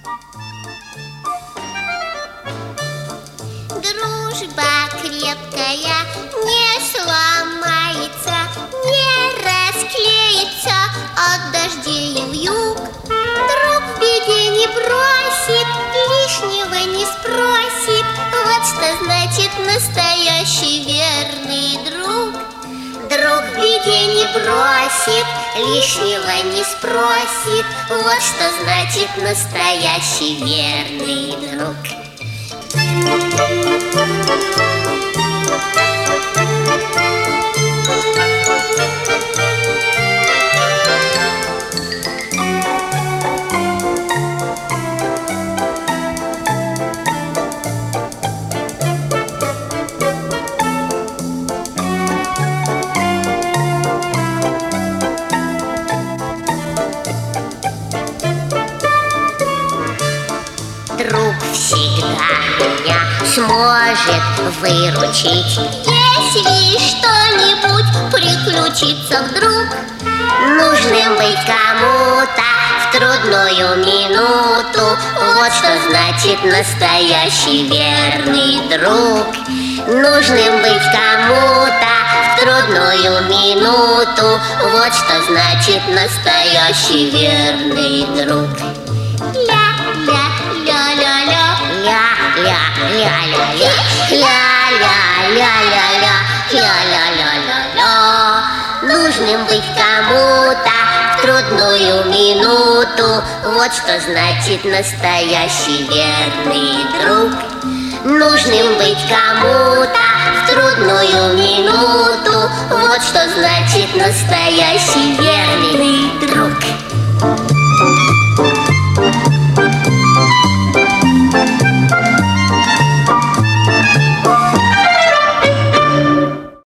Дружба крепкая не сломается, не расклеится от дождей и вьюг. Друг в беде не бросит, лишнего не спросит. Вот что значит настоящий верный друг. Друг в беде не бросит, лишнего не спросит. Вот что значит настоящий верный друг. Друг всегда меня сможет выручить, если что-нибудь приключится вдруг. Нужным быть кому-то в трудную минуту, вот что значит настоящий верный друг. Нужным быть кому-то в трудную минуту, вот что значит настоящий верный друг. Нужным быть кому-то в трудную минуту, вот что значит настоящий верный друг. Нужным быть кому-то в трудную минуту, вот что значит настоящий верный друг.